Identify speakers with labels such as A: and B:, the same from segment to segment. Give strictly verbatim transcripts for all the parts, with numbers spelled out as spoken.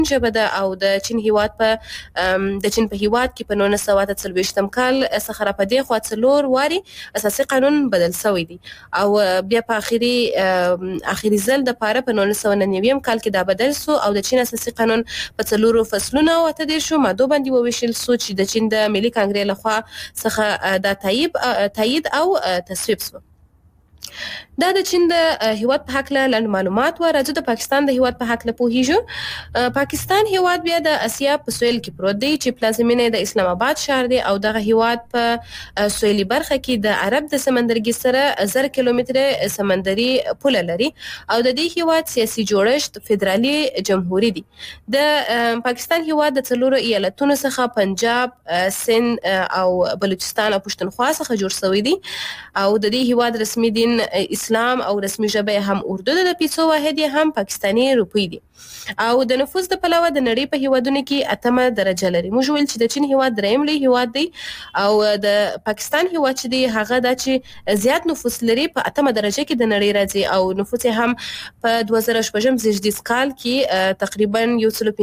A: ژبه ده او د چین هیواد په د چین په هیواد کې په نولس سوه اته څلوېښتم کال څخه را پدې خوا څلور واري اساسي قانون بدل شوی دی او بیا په اخري اخري ځل د پاره په نولس سوه نوي کال کې دا بدل سو او د چین اساسي قانون په څلورو فصلونو او ته دېرشو مادو باندې وویشل سو چې د چین د ملي کانګرې لخوا څخه دا تایید تایید او تصویب سو. دا د چین د هیواد په حق له لنډ معلومات و. راځو د پاکستان د هیواد په حق له پوهیږو. پاکستان هیواد بیا د اسیا په سویل کې پروت دی چې پلازمینه د اسلام آباد شهر دی او دغه هیواد په سویلي برخه کې د عرب د سمندرګي سره زر کیلومتره سمندري پوله لري او د دې هیواد سیاسي جوړښت فدرالي جمهوریت دی. د پاکستان هیواد د څلورو ایالتونو څخه پنجاب، سند او بلوچستان او پښتونخوا څخه جوړ شوی دی او د دې هیواد رسمي دین اسلام او رسمي ژبه هم اردو ده، د پیسو واحد هم پاکستاني روپی دي او د نفوس د پلوه د نړۍ په هیوادونو کې اتمه درجه لري. موږ ویل چې د چین هیواد دریم لوی هیواد دی او د پاکستان هیواد چې دی هغه د چې زیات نفوس لري په اتمه درجه کې د نړۍ راځي او نفوس هم په دوه زره شپږم زیږدیز کال کې تقریبا یو سل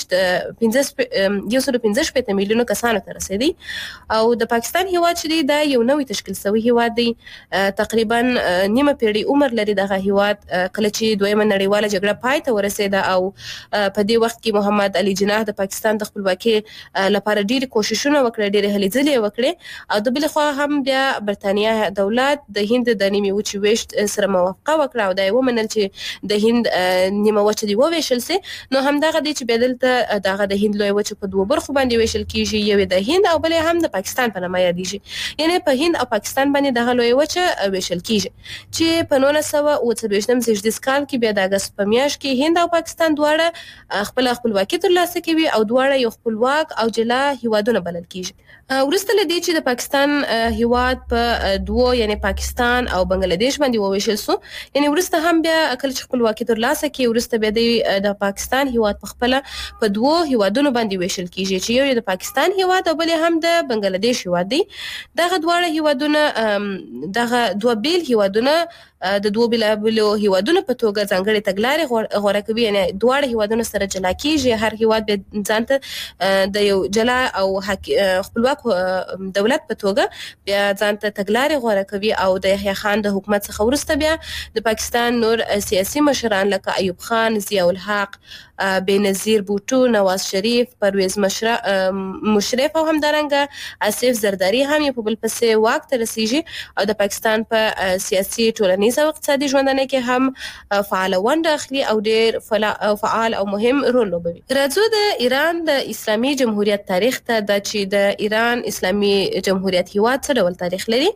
A: پنځه شپېته میلیونه کسانو ته رسیدي او د پاکستان هیواد چې دی دا یو نوی تشکیل شوی هیواد دی. تقریبا نیمه پیړۍ عمر لري دغه هیواد کله چې دویمه نړیواله جګړه پای ته ورسېده او په دې وخت کې محمد علي جناح د پاکستان د خپلواکۍ لپاره ډېرې کوششونه وکړې، ډېرې هلې ځلې وکړې او د بل خوا هم بیا برتانیا دولت د هند د نیمې وچې ویشت سره موافقه وکړه او دا یې ومنل چې د هند نیمه وچه دې وویشل سي. نو همدغه دی چې بیا دلته دغه د هند لویه وچه په دوه برخو باندې ویشل کیږي، یوې د هند او بلې هم د پاکستان په نامه یادیږي. یعنی په هند او پاکستان باندې دغه لویه وچه ویشل کیږي چې په نولس سوه اوه څلوېښتم زیږدیز کال کې بیا د اګست په میاشت کې هند او پاکستان دواړه خپل خپلواکي ترلاسه کوي او دواړه یو خپلواک او جلا هیوادونه بلل کیږي. ورسته لدی چې د پاکستان هیواد په دوه یعنی پاکستان او بنگلاديش باندې وویشل سو، یعنی ورسته هم بیا کله چې خپلواکي ترلاسه کوي ورسته بیا د پاکستان هیواد په خپل په دوه هیوادونو باندې ویشل کیږي چې یو د پاکستان هیواد او بل هم د بنگلاديش هیواد دی. دغه دواړه هیوادونه دغه دوه بیل هیوادونه د دوه بېلابېلو هیوادونو په توګه ځانګړې تګلارې غوره کوي، یعنی دواړه هیوادونه سره جلا کیږي. هر هیواد به ځان ته د یو جلا او خپلواک دولت په توګه بیا ځان ته تګلارې غوره کوي او د یحیی خان د حکومت څخه وروسته بیا د پاکستان نور سیاسي مشران لکه ایوب خان، ضیاء الحق، بېنظیر بوټو، نواز شریف، پرویز مشرف او همدارنګه آصف زرداری هم یې په بل پسې واک ته رسیږي او د پاکستان په سیاسي ټولنیز او اقتصادي ژوندانه کې هم فعاله ونډه اخلي او ډېر فعال او مهم رول لوبوي. راځو د ایران د اسلامي جمهوریت تاریخ ته. دا چې د ایران اسلامي جمهوریت هیواد څه ډول تاریخ لري.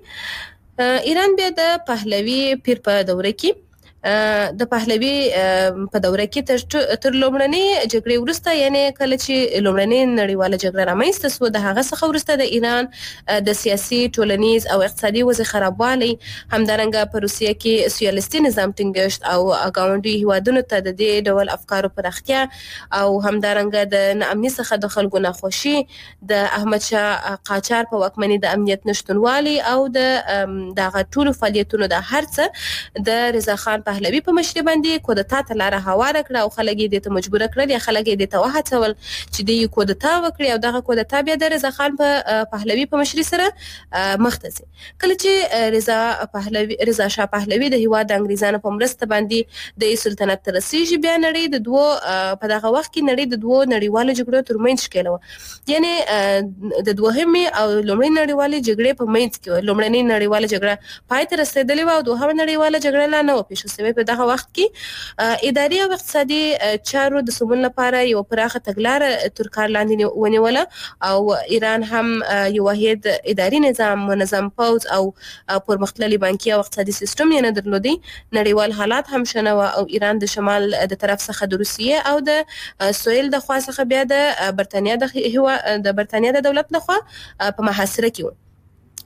A: ایران بیا د پهلوي پیر په دوره کې د پهلوي په دوره کې تر لومړنۍ جګړې وروسته یعنی کله چې لومړنۍ نړیواله جګړه رامنځته سوه د هغه څخه وروسته د ایران د سیاسي ټولنیز او اقتصادي وضع خرابوالی، همدارنګه په روسیه کې سوسیالیستي نظام ټینګښت او ګاونډي هیوادونو ته د دې ډول افکارو پراختیا او همدارنګه د ناامنۍ څخه د خلکو ناخوشي، د احمدشاه قاجار په واکمنۍ د امنیت نشتونوالي او د دغه ټولو فعالیتونو د هر څه د رضا خان پهلوي په مشرۍ باندې کودتا ته لاره هواره کړه او خلک یې دې ته مجبوره کړل یا خلک یې دې ته وهڅول چې دوی کودتا وکړي او دغه کودتا بیا د رضا خان په پهلوي په مشرۍ سره مخ ته ځي. کله چې رضا پهلوي رضا شاه پهلوي د هیواد د انګریزانو په مرسته باندې د سلطنت ته رسیږي، بیا نړۍ د دوه په دغه وخت کې نړۍ د دوه نړیوالو جګړو ترمنځ ښکېله وه، یعنی د دوهمې او لومړۍ نړیوالې جګړې په منځ کې لومړنۍ نړیواله جګړه پای ته رسېدلې وه او دوهمه نړیواله جګړه لا نه وه پیښه شوې. په دغه وخت کې اداري او اقتصادي چارو د سمون لپاره یو پراخه تګلاره تر کار لاندې ونیوله او ایران هم یو واحد اداري نظام، منظم پوځ او پرمختللی بانکي او اقتصادي سیستم یې نه درلودی. نړیوال حالات هم ښه نه وه او ایران د شمال د طرف څخه د روسیې او د سویل د خوا څخه بیا د برتانیا د د برتانیا د دولت لخوا په محاصره کې و.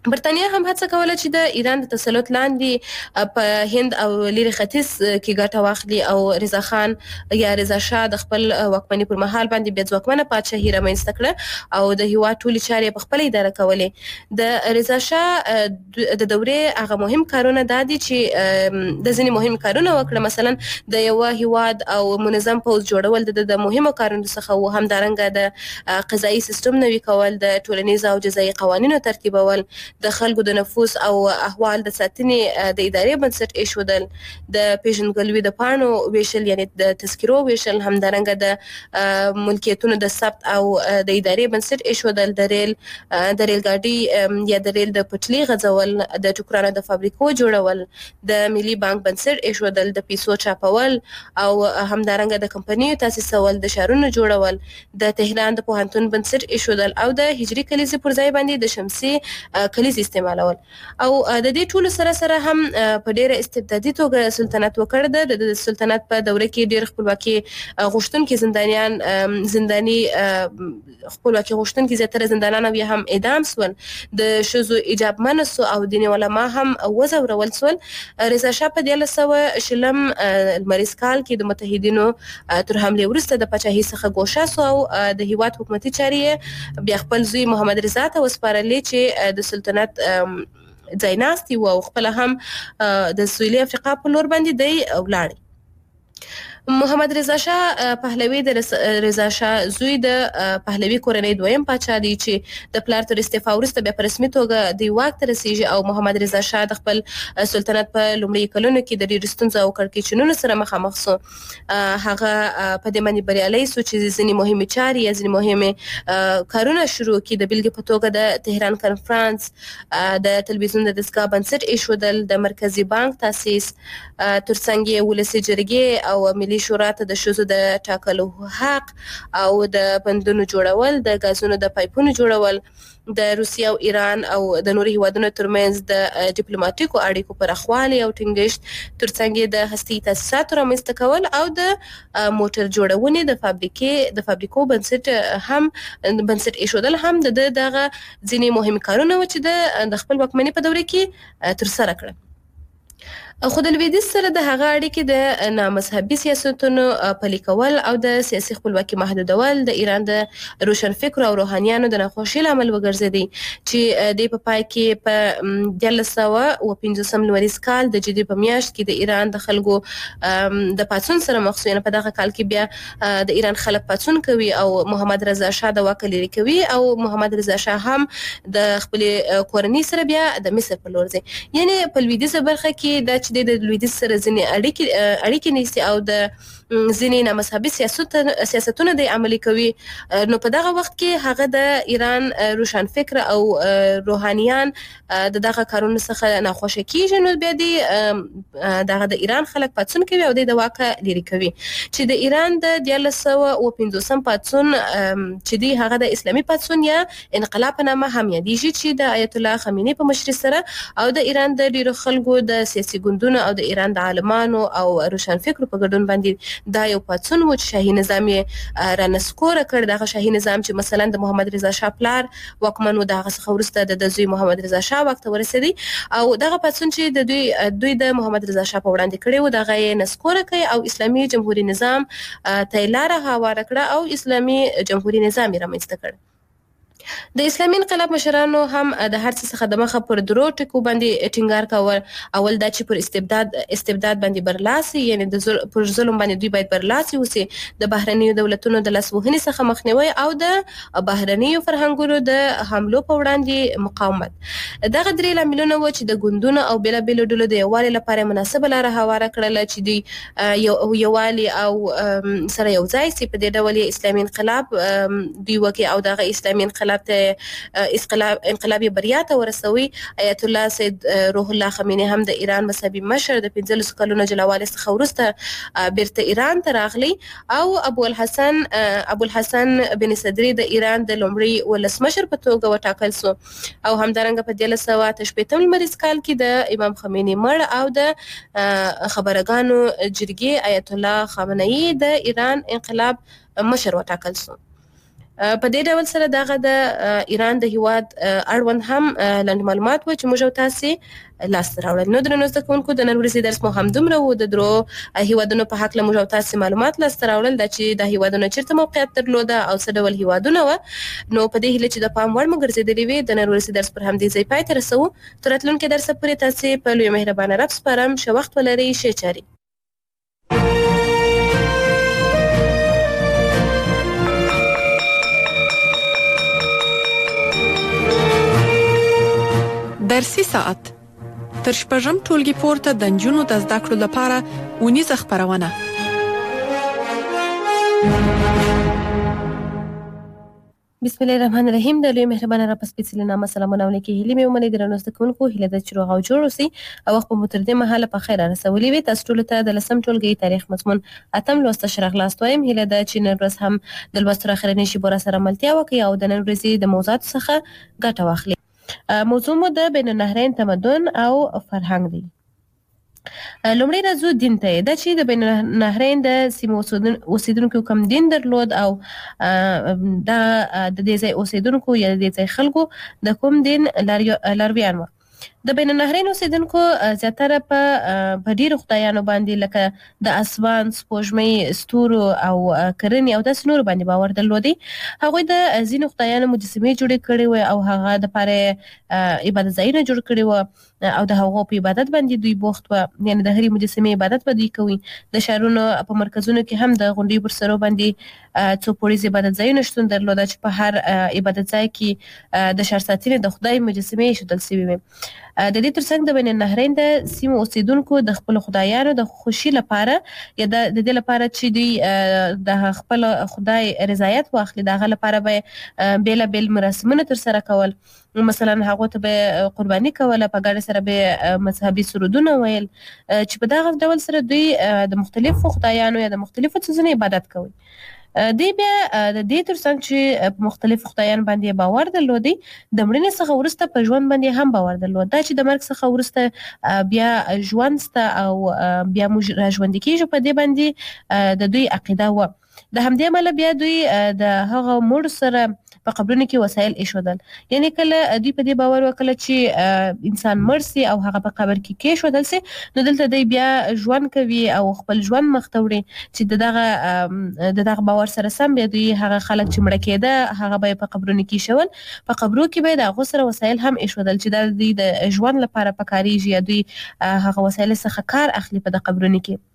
A: برتانیا هم هڅه کوله چې د ایران د تسلط لاندې په هند او لری ختیځ کې ګټه واخلي او رضا خان یا رضا شاه د خپل واکمنۍ پر مهال باندې بیا ځواکمنه پادشاهي رامنځته کړه او د هیواد ټولې چارې په خپل اداره کولې. د رضا شاه د دورې هغه مهم کارونه دا دي چې د ځینې مهم کارونه وکړه، مثلا د یو هیواد او منظم پوځ جوړول د د مهمو کارونو څخه و، همدارنګه د قضایي سیستم نوي کول، د ټولنیز او جزایي قوانینو ترتیبول، د خلکو د نفوس او احوال د ساتنې د ادارې بنسټ ایښودل، د پیژنګلوي د پاڼو ویشل یعنی د تذکرو ویشل، همدارنګه د ملکیتونو د ثبت او د ادارې بنسټ ایښودل، د ریل د ریل ګاډي یا د ریل د پټلۍ غځول، د ټوکرانو د فابریکو جوړول، د ملي بانک بنسټ ایښودل، د پیسو چاپول او همدارنګه د کمپنیو تاسیسول، د شهرونو جوړول، د تهران د پوهنتون بنسټ ایښودل او د هجري کلیزې پر ځای باندې د شمسي کلیز استعمالول. او د دې ټولو سره سره هم په ډیره استبدادي توګه سلطنت وکړ. د سلطنت په دوره کې ډیر خپلواکي غوښتونکي زندانیان زنداني خپلواکي غوښتونکي زیاتره زندانیان بیا هم اعدام سول، د شذو ایجاب منسو او دیني علما هم وزورول سول. رضا شاه په دیارلس سوه شلم لمریز کال کې د متحدینو تر حملې وروسته د پاچاهۍ څخه ګوښه سو او د هیواد حکومتي چارې بیا خپل زوی محمد رضا ته وسپارلې چې د سلطنت ځایناستي و او خپل هم د سویلي افریقا په لور باندې دی ولاړ. محمد رضا شاه پهلوي د رضا شاه زوی د پهلوي کورنۍ دویم پاچا دی چې د پلار تر استعفا وروسته بیا په رسمي توګه د واک ته رسیږي او محمد رضا شاه د خپل سلطنت په لومړي کلونو کې د ډېرو ستونزو او کړکېچونو سره مخامخ سو. هغه په دې باندې بریالی سو چې ځینې مهمې چارې یا ځینې مهمې کارونه شروع کړي. د بیلګې په توګه د تهران کنفرانس، د تلویزیون د دستګاه بنسټ ایښودل، د مرکزي بانک تاسیس، ترڅنګ یې ولسي جرګې او ملي شورا ته د ښځو د ټاکلو حق او د بندونو جوړول، د غازونو د پایپونو جوړول، د روسیې او ایران او د نورو هیوادونو ترمنځ د ډیپلوماټیکو اړیکو پراخوالی او ټینګښت، ترڅنګ یې د هستي تاسیساتو رامنځته کول او د موټر جوړونې د فابریکې د فابریکو بنسټ هم بنسټ ایښودل هم د دغه ځینې مهم کارونه و چې د خپل واکمنۍ په دوره کې ترسره کړل. خو د لویدیځ سره د هغه اړیکې د نامذهبي سیاستونو پلي کول او د سیاسي خپلواکي محدودول د ایران د روشنفکرو او روحانیانو د ناخوښۍ لامل وګرځېدی چې د په پای کې په دیارلس سوه اوه پنځوسم لمریز کال د جدي په میاشت کې د ایران د خلکو د پاڅون سره مخ شو. په دغه کال کې بیا د ایران خلک پاڅون کوي او محمد رضا شاه د واک لرې کوي او محمد رضا شاه هم د خپل کورنۍ سره بیا د مصر په لور ځي. یعنی په لویدیځه برخه کې د چې د لویدیځ سره ځینې اړیکې اړیکې نیسي او د ځینې نامذهبي سیاستونه د عملي کوي. نو په دغه وخت کې هغه د ایران روشنفکر او روحانیان د دغه کارونو څخه ناخوښه کیږي. نو بیا دی دغه د ایران خلک پاڅون کوي او د واکه لرې کوي چې د ایران د دیارلس سوه اوه پنځوسم پاڅون چې دی هغه د اسلامي پاڅون یا انقلاب په نامه هم یادیږي چې د آیت الله خمیني په مشرۍ سره او د ایران د ډیرو خلکو د سیاسي ګوندونو او د ایران د عالمانو او روشنفکرو په ګډون باندې دا یو پاڅون و چې شاهي نظام یې رانسکوره کړ. دغه شاهي نظام چې مثلا د محمد رضا شاه پلار واکمن و، دغه څخه وروسته د زوی محمد رضا شاه واک ته ورسېدی او دغه پاڅون چې د دوی دوی د محمد رضا شاه په وړاندې کړی و دغه یې نسکوره کړ او اسلامي جمهوریت نظام ته لاره هواره کړه او اسلامي جمهوریت نظام یې رامنځته کړ. د اسلامي انقلاب مشرانو هم د هر څه څخه د مخه پر درو ټکو باندې ټینګار کاوه. اول دا چې پر استبداد استبداد باندې برلاسي یعنی د پر ظلم باندې دوی باید برلاسي وسی، د بهرنیو دولتونو د لاسوهنې څخه مخنیوي او د بهرنیو فرهنګونو د حملو په وړاندې مقاومت. دغه درې لاملونه و چې د ګوندونو او بیلابیلو ډلو د یووالي لپاره مناسبه لاره هواره کړله چې دوی یو یووالي او سره یو ځای سي. په دې ډول اسلامي انقلاب دوی وکي او دغه اسلامي انقلاب ته انقلابي بریا ته ورسوي. آیت الله سید روح الله خمینی هم د ایران مذهبي مشر د پنځلسو کلونو جلاوالي څخه وروسته بیرته ایران ته راغلی او ابو الحسن ابو الحسن بن صدری د ایران د لومړي ولسمشر په توګه وټاکل سو او همدارنګه په دیارلس سوه اته شپېتم لمریز کال کې د امام خمینی مړ او د خبرګانو جرګې آیت الله خامنه‌ای د ایران انقلاب مشر وټاکل سو. په دې ډول سره دغه د ایران د هیواد اړوند هم لاندې معلومات و چې موږ او تاسې لاسته راوړل. نو درنو زده کوونکو د نن ورځې درس مو همدومره و. د درو هیوادونو په هکله موږ او تاسې معلومات لاسته راوړل دا چې د هیوادونو چیرته موقعیت درلوده او څه ډول هیوادونه وه. نو په دې هیله چې د پام وړ مو ګرځېدلې وي د نن ورځې درس پر همدې ځای پای ته رسوو. تر راتلونکي درسه پورې تاسې په لوی مهربانه رب سپارم. ښه وخت ولرئ. ښې چارې.
B: درسي ساعت تر شپږم ټولګي پورته د نجونو د زده کړو لپاره اونیزه خپرونه.
A: بسم الله الرحمن الرحیم. د لوی مهربانه رب سپېڅلي نامه سلامونه او نیکې هیلې مې ومنئ. درنو زده کوونکو هیله ده چې روغ او جوړ اوسئ او وخت مو تر دې مهاله په خیر رسولی وي. تاسو ټولو ته د لسم ټولګي تاریخ مضمون اتم لوست ښه راغلاست وایم. هیله ده چې نن ورځ هم د لوستلو اخرنۍ شیبو راسره ملتیا وکړئ او د نن ورځې د موضوعاتو څخه ګټه واخلئ. موضوع مو د بین النهرین تمدن او فرهنګ دی. لومړی راځو دین ته. دا چې د بین النهرین د سیمې اوسیدونکو کم دین درلود او دا د دې ځای اوسیدونکو یا د دې ځای خلکو د کوم دین لارویان وو. د بین النهرین اوسیدونکو زیاتره په په ډیرو خدایانو باندې لکه د اسمان، سپوږمۍ، ستورو او کرنې او داسې نورو باندې باور درلودی. هغوی د ځینو خدایانو مجسمې جوړې کړې وې او هغه دپاره عبادت ځایونه جوړ کړي وو او د هغو په عبادت باندې دوی بوخت وه. یعنې د هرې مجسمې عبادت به دوی کوي. د ښارونو په مرکزونو کې هم د غونډیو پر سرو باندې څو پوړیز عبادت ځایونه شتون درلوده چې په هر عبادت ځای کې د ښار ساتنې د خدای مجسمې ایښودل سوي وې. د دې ترڅنګ د بین النهرین د سیمو اوسیدونکو د خپلو خدایانو د خوښي لپاره یا د دې لپاره چې دوی د خپل خدای رضایت واخلي د هغه لپاره به بېلابېل مراسمونه ترسره کول. مثلا هغو ته به قرباني کوله، په ګډه سره به مذهبي سرودونه ویل چې په دغه ډول سره دوی د مختلفو خدایانو یا د مختلفو څیزونو عبادت کوي. دوی بیا د دې ترڅنګ چې په مختلفو خدایانو باندې باور درلودی د مړینې څخه وروسته په ژوند باندې هم باور درلود. دا چې د مرګ څخه وروسته بیا ژوند سته او بیا موږ راژوندي کیږو په دې باندې د دوی عقیده وه. د همدې امله بیا دوی د هغه مړو سره په قبرونو کې وسایل ایښودل. یعنی کله دوی په دې باور وکړه چې انسان مړ سي او هغه په قبر کې کېښودل سي نو دلته دوی بیا ژوند کوي او خپل ژوند مخ ته وړي چې د دغه د دغه باور سره سم بیا دوی هغه خلک چې مړه کېده هغه به یې په قبرونو کې ایښول. په قبرو کې به یې د هغو سره وسایل هم ایښودل چې دا دوی د ژوند لپاره پکارېږي یا دوی هغه وسایل څخه کار اخلي په د قبرونو کې.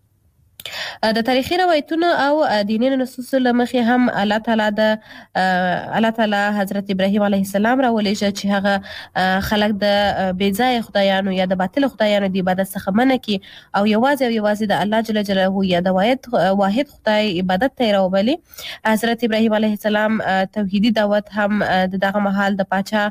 A: د تاریخي روایتونو او دیني نصوصو له مخې هم الله تعالی د الله تعالی حضرت ابراهیم علیه السلام راولېږه چې هغه خلک د بې ځایه خدایانو یا د باطلو خدایانو د عبادت څخه منع کړي او یوازې او یوازې د الله جل جلاله یا د واحد واحد خدای عبادت ته یې راوبلي. حضرت ابراهیم علیه السلام توحیدي دعوت هم د دغه مهال د پاچا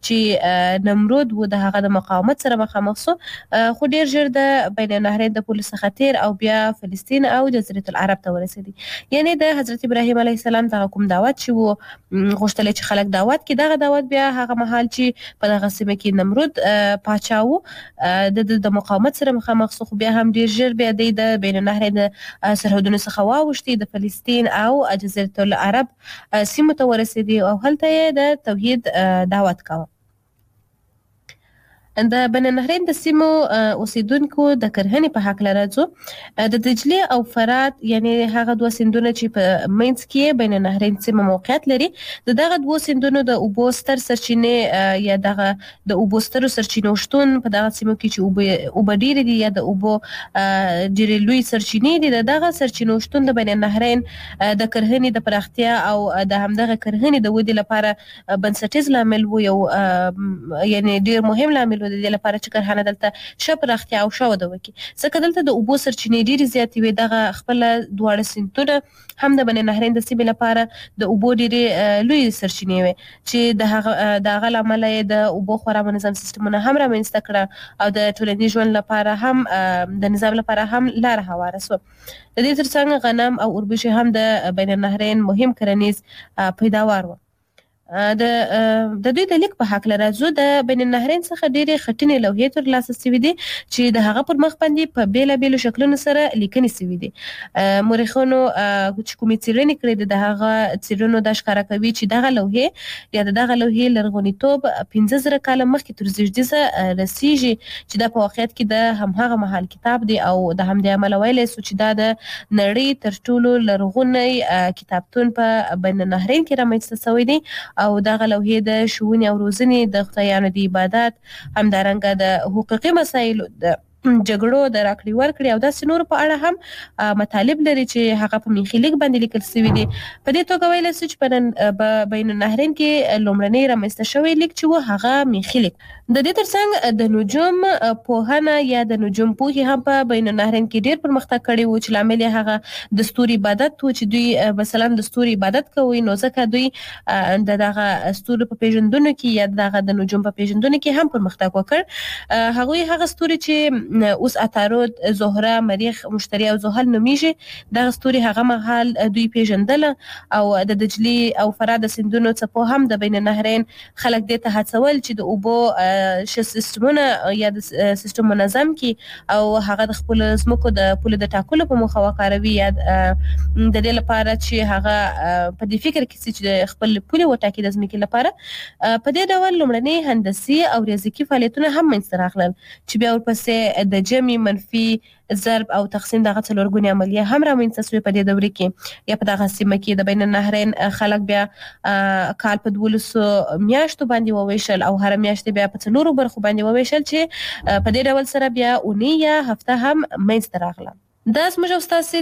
A: چې نمرود و د هغه د مقاومت سره مخامخ سو خو ډېر ژر د بین النهرین د پولو څخه تیر او بیا فلسطین او جزیرة العرب ته ورسېدی. یعنی د حضرت ابراهیم علیه السلام دغه کوم دعوت چې و غوښتل چې خلک دعوت کړي دغه دعوت بیا هغه مهال چې په دغه سیمه کې نمرود پاچا و د د مقاومت سره مخامخ سو خو بیا هم ډېر ژر بیا دی د بین النهرین د سرحدونو څخه واوښتي د فلسطین او جزیرة العرب سیمو ته ورسېدي او هلته یې د توحید دعوت کاوه. د بین النهرین د سیمو اوسیدونکو د کرهنې په هکله راځو. د دجلې او فرات یعنی هغه دوه سیندونه چې په منځ کې بین النهرین سیمه موقعیت لري د دغه دوه سیندونو د اوبو ستر سرچینې یا دغه د اوبو سترو سرچینو شتون په دغه سیمو کې چې اوبه ډېرې دي یا د اوبو ډېرې لوی سرچینې دي د دغه سرچینو شتون د بین النهرین د کرهنې د پراختیا او د همدغه کرهنې د ودې لپاره بنسټیز لامل و. یو یعنی ډېر مهم لامل د دې لپاره چې کرهنه دلته ښه پراختیا او ښه وده وکړي ځکه دلته د اوبو سرچینې ډېرې زیاتې وې. دغه خپله دواړه سیندونه هم د بین النهرین د سیمې لپاره د اوبو ډېرې لویې سرچینې وې چې د هغه د هغه له امله یې د اوبو خورا منظم سیستمونه هم رامنځته کړه او د ټولنیز ژوند لپاره هم د نظام لپاره هم لاره هواره سوه. د دې ترڅنګ غنم او اوربشې هم د بین النهرین مهم کرنیز پیداوار و. د د دوی د لیک په حق لرازو د بین النهرین څخه ډېرې خټینې لوحې ترلاسه شوې دي چې د هغه پر مخ باندې په بیلابېلو شکلونو سره لیکنې شوې دي. مورخینو چې کومې څېړنې کړې دي د هغه څېړنو دا ښکاره کوي چې دغه لوحې یا د دغه لوحې لرغونیتوب پنځه زره کاله مخکې تر زېږدیزه رسیږي چې دا په واقعیت کې د همهغه مهال کتاب دی او د همدې امله ویلی سو چې دا د نړۍ تر ټولو لرغونی کتابتون په بین النهرین کې رامنځته شوی دی او دغه لوحې د ښوونې او روزنې د خدایانو د عبادت همدارنګه د حقوقي مسایلو د جګړو د راکړې ورکړې او داسې نورو په اړه هم مطالب لري چې هغه په میخي لیک باندې لیکل شوي دي. په دې توګه ویلی سو چې په بین النهرین کې لومړنی رامنځته شوی لیک چې و هغه میخي لیک. د دې ترڅنګ د نجوم پوهنه یا د نجوم پوهې هم په بین النهرین کې ډېر پرمختګ کړی و چې لامل یې هغه د ستوري عبادت و چې دوی مثلا د ستوري عبادت کوي نو ځکه دوی د دغه ستوري په پیژندنو کې یا دغه د نجوم په پیژندنو کې هم پرمختګ وکړ. هغوی هغه ستوري چې اوس عطارد، زهره، مریخ، مشتری او زحل نومیږي دغه ستوري هغه مهال دوی پیژندل او د دجلي او فرات سیندونو څخه هم د بین النهرین خلک دې ته هڅول چې د اوبو ش سیستمونه یا د سیستم منظم کی او هغه د خپل زمکو د پوله د ټاکلو په موخه وکاروي یا د دې لپاره چې هغه په دې فکر کې چې خپل پوله وټاکي د زمکې لپاره. په دې ډول لومړني هندسي او ریاضیکي فعالیتونه هم منځته راغلل چې بیا ورپسې د جمع، منفي، ضرب او تقسیم دغه څلورګونې عملیه هم رامنځته شوې په دې دوره کې یا په دغه سیمه کې. د بین النهرین خلک بیا کال په دولسو میاشتو باندې وویشل او هر میاشت بیا په څلورو برخو باندې وویشل چې په دې ډول سره بیا اونۍ یا هفته هم منځته راغله. دا زموږ او ستاسې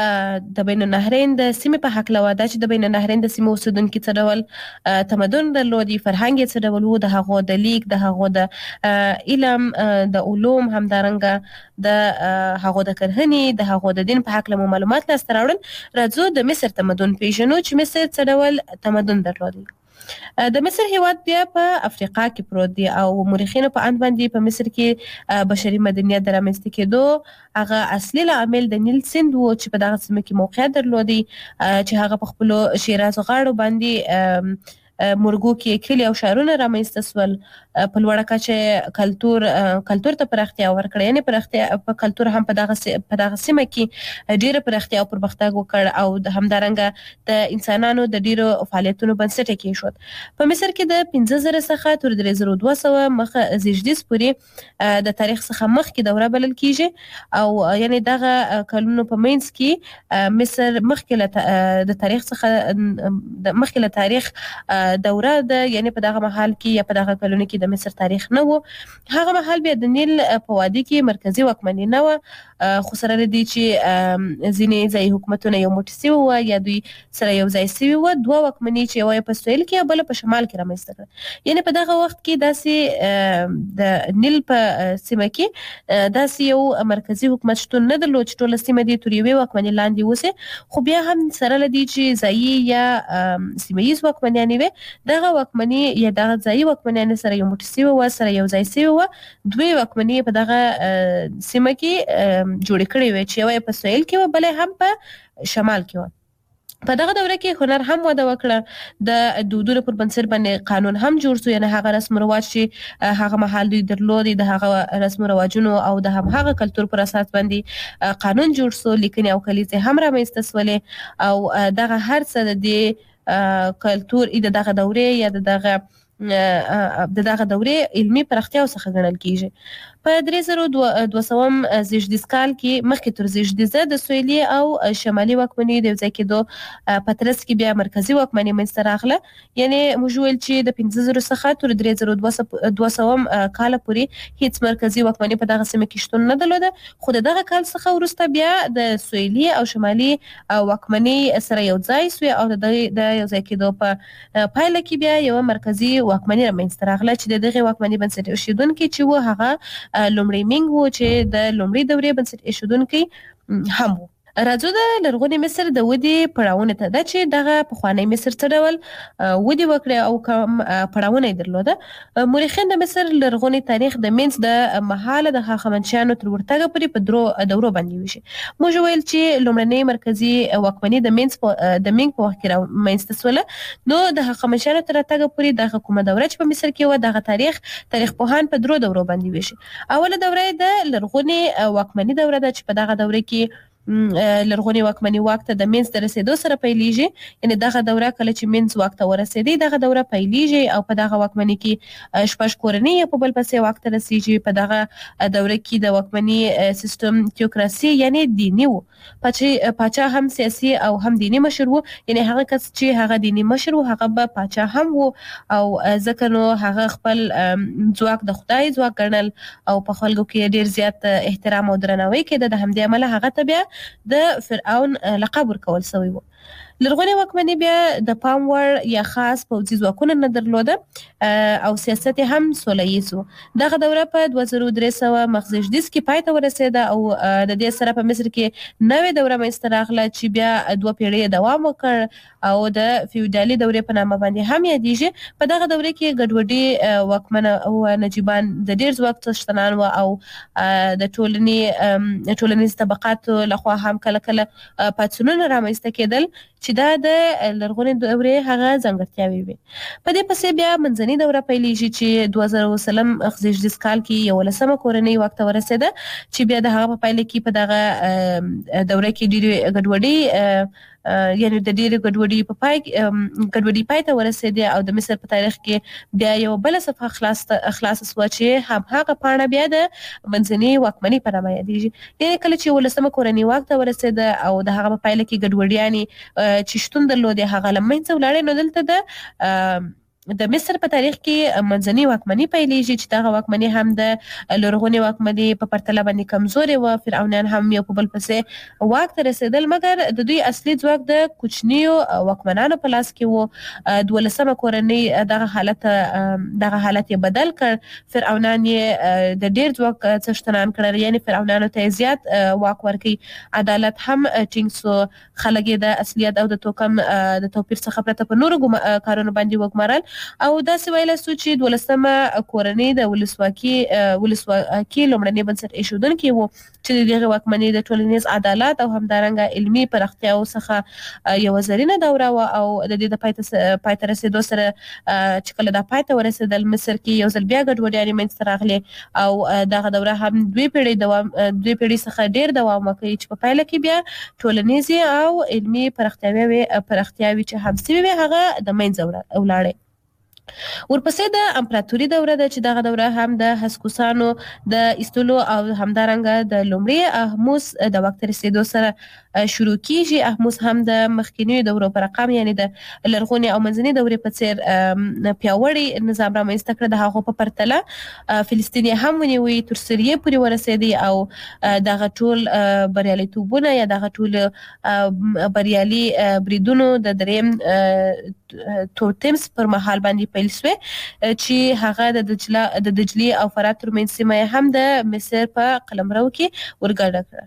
A: د د بین النهرین د سیمې په هکله وه دا چې د بین النهرین د سیمې اوسېدونکي څه ډول تمدن درلودي، فرهنګ یې څه ډول و، د هغو د لیک، د هغو د علم، د علوم، همدارنګه د هغو د کرهنې، د هغو د دین په هکله مو معلومات لاسته راوړل. راځو د مصر تمدن پیژنو چې مصر څه ډول تمدن درلودي. د مصر هیواد بیا په افریقا کې پروت دی او مورخینو په اند باندې په مصر کې بشري مدنیت د رامنځته کېدو هغه اصلي لامل د نیل سیند و چې په دغه سیمه کې موقعیت درلودي چې هغه په خپلو شیرازو غاړو باندې مرګو کې کلی او شهرونه رامنځته شول. په لوړه کچه کلتور کلتور ته پراختیا ورکړه یعنې پراختیا په کلتور هم په دغه په دغه سیمه کې ډیره پراختیا او پرمختګ وکړ او همدارنګه د انسانانو د ډیرو فعالیتونو بنسټ کېښود. په مصر کې د پنځه زره څخه تر درې زره دوه سوه مخه زېږدیز پورې د تاریخ څخه مخکې دوره بلل کېږي او یعنې دغه کلونو په منځ کې مصر مخکې له د تاریخ څخه د مخکې له تاریخ دوره ده یعنې په دغه مهال کې یا په دغه کلونو کې د مصر تاریخ نه و. هغه مهال بیا د نیل په وادي کې مرکزي واکمني نه وه خو سره له دې چې ځینې ځایي حکومتونه یو موټی سوي وه یا دوی سره یو ځای سوي وه. دوه واکمني چې یوه یې په سویل کې او بله په شمال کې رامنځته کړه. یعنې په دغه وخت کې داسې د نیل په سیمه کې داسې یو مرکزي حکومت شتون نه درلود چې ټوله سیمه دې تر یوې واکمني لاندې اوسي. خو بیا هم سره له دې چې ځایي یا سیمه ییز واکمنیانې وې دغه واکمني یا دغه ځایي واکمنیانې سره یو موټی سوي وه سره یو ځای سوي وه. دوی واکمني په دغه سیمه کې جوړې کړې وې چې یوه یې په سویل کې وه بله هم په شمال کې وه. په دغه دوره کې هنر هم وده وکړه. د دودونو پر بنسټ باندې قانون هم جوړ شو یعنې هغه رسم رواج چې هغه مهال دوی درلودي د هغه رسم رواجونو او د همهغه کلتور پر اساس باندې قانون جوړ شو. لیکنې او کلیزې هم رامنځته شولې او دغه هر څه د دې کلتور د دغه دورې یا د دغه د دغه دورې علمي پراختیاو څخه ګڼل کېږي. په درې زره دوه سوم زېږدیز کال کې مخکې تر زېږدیزه د سویلي او شمالي واکمنۍ د یو ځای کېدو په ترڅ کې بیا مرکزي واکمني منځته راغله. یعنې موږ وویل چې د پنځه زرو څخه تر درې زره دوه سوم کاله پورې هیڅ مرکزي واکمني په دغه سیمه کې شتون نه درلوده. خو د دغه کال څخه وروسته بیا د سویلي او شمالي واکمنۍ سره یو ځای سوې او د یو ځای کېدو په پایله کې بیا یوه مرکزي واکمني رامنځته راغله چې د دغې واکمني بنسټ ایښودونکی چې و هغه لومړی مینګ و چې د لومړۍ دورې بنسټ ایښودونکی هم و. راځو د لرغوني مصر د ودې پړاوونه ته، دا چې دغه پخوانی مصر څه ډول ودې وکړې او کوم پړاوونه یې درلوده. مورخین د مصر لرغوني تاریخ د مینځ د مهاله د هخامنشیانو تر ورتګه پورې په درو دورو باندې ویشي. موږ ویل چې لومړنۍ مرکزي واکمني د مینځ د مینګ په وخت کې رامنځته سوله، نو د هخامنشیانو تر راتګه پورې دغه کومه دوره چې په مصر کې وه، دغه تاریخ تاریخ پوهان په درو دورو باندې ویشي. اوله دوره د لرغوني واکمني دوره ده چې په دغه دوره کې لرغوني واکمني واک ته د مینځ د رسیدو سره پیلیږي، یعنی دغه دوره کله چې مینځ واک ته ورسېدی دغه دوره پیلیږي او په دغه واکمني کې شپږ کورنۍ په بل پسې واک ته رسیږي. په دغه دوره کې د واکمني سیستم تیوکراسي یعنی دیني و، پاچا هم سیاسي او هم دیني مشر و، یعنی هغه کس چې هغه دیني مشر و هغه به پاچا هم و، او ځکه نو هغه خپل ځواک د خدای ځواک ګڼل او په خلکو کې ډیر زیات احترام او درناوی کېده. د همدې امله هغه ته بیا د فرعون لقب ورکول شوی و. لرغوني واکمني بیا د پام وړ یا خاص پوځي ځواکونه نه درلوده او سیاست هم سوله ییز و. دغه دوره په دوه زره درې سوه مخزېږدیز کې پای ته ورسېده او د دې سره په مصر کې نوې دوره منځته راغله چې بیا دوه پیړۍ دوام وکړ او د فیوډالي دورې په نامه باندې هم یادېږي. په دغه دوره کې ګډوډي واکمنه او نجیبان د ډیر ځواک څښتنان و او د ټولنې ټولنیز طبقاتو لخوا هم کله کله پاڅونونه رامنځته کېدل چې دا د لرغونې دورې هغه ځانګړتیاوې وي. په دې پسې بیا منځنۍ دوره پیلیږي چې دوه زره اوولسم مخزېږدیز کال کې یولسمه کورنۍ واک ته ورسېده، چې بیا د هغه په پایله کې په دغه دوره کې ډېرې ګډوډۍ یعنی د ډېرې ګډوډۍ په پای ګډوډۍ پای ته ورسېدې او د مصر په تاریخ کې بیا یو بله صفحه خلاص خلاصه سوه چې همهغه پاڼه بیا د منځنۍ واکمنۍ په نامه یادېږي. یعنې کله چې یولسمه کورنۍ واک ته ورسېده او د هغه په پایله کې ګډوډیانې چې شتون درلودې هغه له منځه ولاړې، نو دلته د د مصر په تاریخ کې منځنۍ واکمني پیلیږي چې دغه واکمني هم د لرغونې واکمني په پرتله باندې کمزورې وه. فرعونیان هم یو په بل پسې واک ته رسېدل، مګر د دوی اصلي ځواک د کوچنیو واکمنانو په لاس کې و. دولسمه کورنۍ دغه حالت دغه حالت یې بدل کړ. فرعونان یې د ډېر ځواک څښتنان کړل، یعنې فرعونانو ته یې زیات واک ورکړي. عدالت هم ټینګ سو، خلک یې د اصلیت او د توکم د توپیر څخه پرته په نورو کارونو باندې وګمارل او داسې ویلی سو چې دولسمه کورنۍ د ولسواکي ولسواکي لومړني بنسټ ایښودونکي وو، چې د دغې واکمنۍ د ټولنیز عدالت او همدارنګه علمي پراختیاو څخه یوه زرینه دوره وه. او د دې د پای ته رسېدو سره چې کله دا پای ته ورسېدل، مصر کې یو ځل بیا ګډوډیانې منځته راغلې او دغه دوره هم دوې پیړۍ دوام دوې پیړۍ څخه ډېر دوام وکړي، چې په پایله کې بیا ټولنیزې او علمي پراختیاوې پراختیاوې چې هم سوي وې هغه د منځه ولاړې. ورپسې د امپراتوري دوره ده چې دغه دوره هم د هسکوسانو د ایستلو او همدارنګه د لومړي اهموس د واک ته رسېدو سره شروع کیږي. اهموس هم د مخکینیو دورو په رقم یعنی د لرغونې او منځنۍ دورې په څېر پیاوړی نظام رامنځته کړه. د هغو په پرتله فلسطین یې هم ونیوی، تر سوریې پورې ورسېدی او دغه ټول بریالیتوبونه یا دغه ټول بریالي بریدونو د درېیم توتمس پر مهال باندې پیل سوې، چې هغه د دجله د دجلي او فرات ترمنځ سیمه هم د مصر په قلمرو کې ورګډه کړه.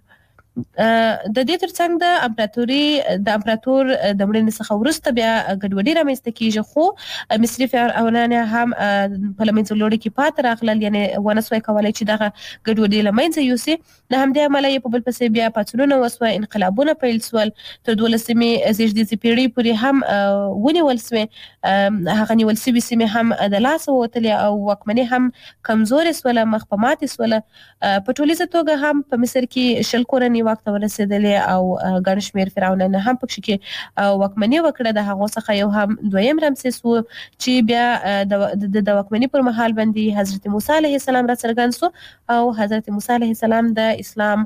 A: د دې ترڅنګ د امپراتوري د امپراتور د مړینې څخه وروسته بیا ګډوډي رامنځته کیږي، خو مصري فرعونان هم په له منځه وړلو کې پاتې راغلل، یعنې ونه سوی کولی چې دغه ګډوډي له منځه یوسي. د همدې امله یې په بل پسې بیا پاڅونونه وسوه، انقلابونه پیل سول، تر دولسمې زېږدیزې پیړۍ پورې هم ونیول سوې. هغه نیول سوي سیمې هم د لاسه ووتلې او واکمني هم کمزورې سوله، مخ په ماتې سوله. په ټولیزه توګه هم په مصر کې شل کورنۍ واک ته ورسېدلې او ګڼ شمېر فرعونان هم پکښې کې واکمني وکړه. د هغو څخه یو هم دویم رمسیس و، چې بیا د واکمني پر مهال باندې حضرت موسی علیه السلام را څرګند سو او حضرت موسی علیه السلام د اسلام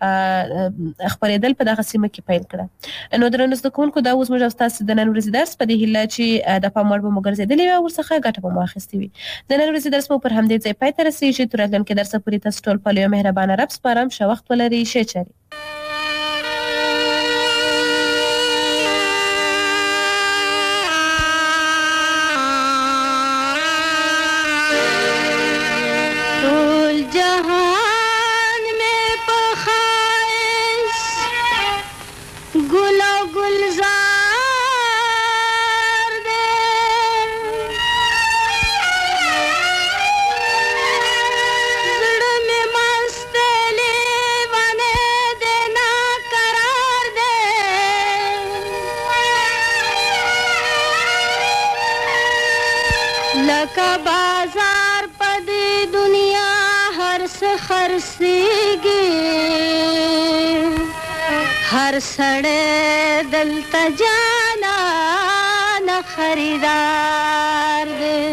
A: خپرېدل په دغه سیمه کې پیل کړه. نو درنو زده کوونکو، دا اوس موږ ستاسو د نن ورځې درس په دې هیله چې د پام وړ به مو ګرځېدلې وي او ورڅخه ګټه به مو اخیستې وي. د نن ورځې درس مو پر همدې ځای پای ته رسېږي. تر راتلونکي درسه پورې تاسو ټول په لویه مهربانه رب سپارم. ښه وخت ولرئ. ښې چارې.
C: لکه بازار په دې دنیا هر څه خرڅېږي هر سړی دلته جانانه خریدار دی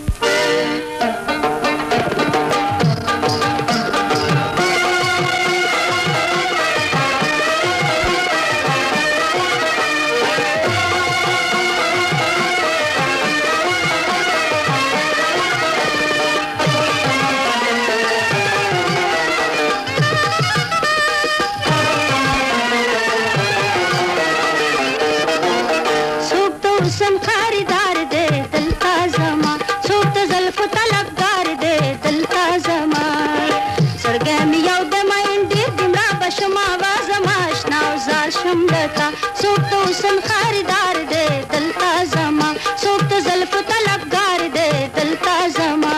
C: سن خریدار دے دلتا زما سوکت زلف طلبگار دے دلتا زما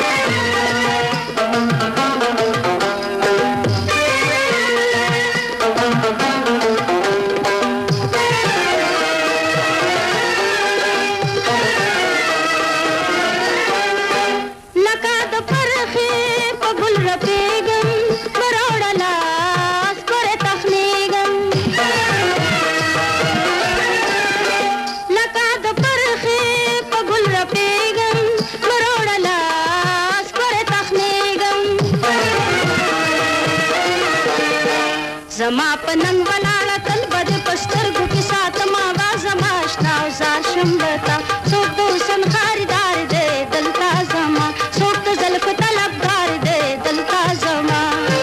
C: لکا د پرخی په ګل رپیږم مروړلا سپر تخنیږم زما پنن ولاړه تل بد پسترګو کې ساتما आवाज ما آشنا او زار شم لتا څوک د حسن خریدار دی دلتا زما څوک د زلف طلبگار دی دلتا زما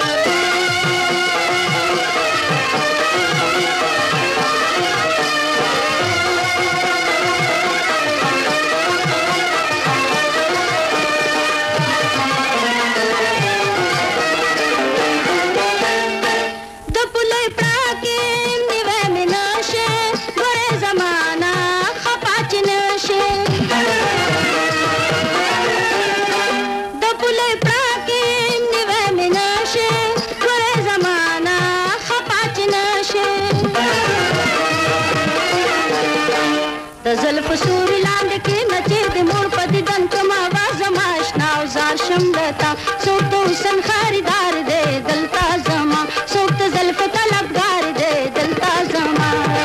C: زلف سوري لاندې کې نچې د مور په دیدن کوم आवाज ما آشنا او زار شم لتا څوک د حسن خریدار دی دلتا زما څوک د زلف طلبگار دی دلتا زما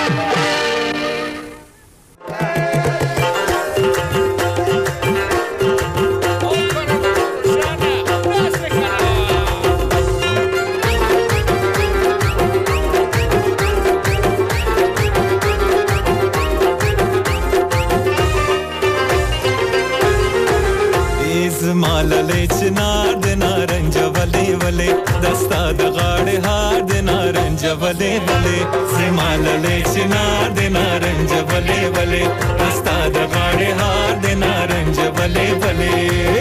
D: مالله چنار د نارنج ولې ولې دستا د غاړې هار د نارنج ولې ولې زمالله چنار د نارنج ولې ولې دستا د غاړې هار د نارنج ولې ولې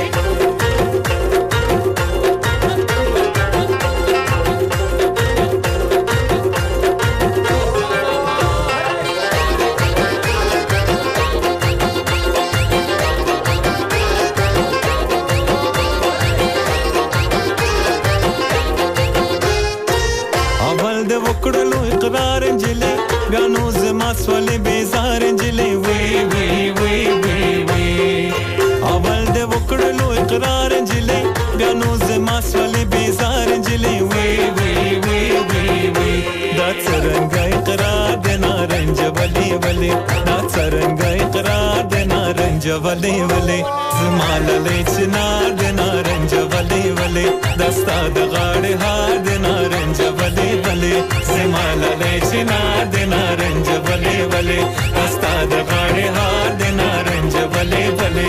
D: وکړلو اقرار انجلې غانو زما سولې بیزار انجلې وی وی وی وی وی اول دې وکړلو اقرار انجلې غانو زما سولې بیزار انجلې وی وی وی وی وی دا څنګه اقرار دې نارنج ولې ولې دا څنګه اقرار دې نارنج ولې ولې زمالله چنار دې نارنج ولې ولې دستا د غاړې هار دې نارنج ولې ولې زمالله چنار دې نارنج ولې ولې دستا د غاړې هار دې نارنج ولې ولې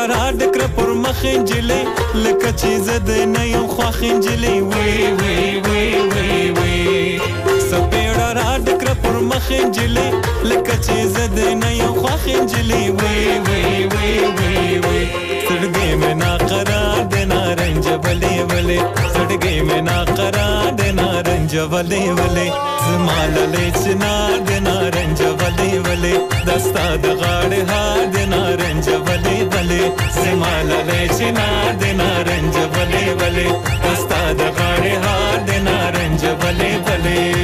D: را دکر پر مخین جلی لکه چې زه د نه یم خوښ نجلۍ وی وی وی وی وی سپېړه را دکر پر مخین جلی لکه چې زه د نه یم خوښ نجلۍ وی وی وی وی وی سړګې مې ناقرار د نارنج ولې ولې سړګې مې ناقرار د نارنج ولې ولې زما للې چنار د نارنج ولې ولې دستا د غاړې هار د نارنج ولې ولې زما للې چنار د نارنج ولې ولې دستا د غاړې هار د نارنج ولې ولې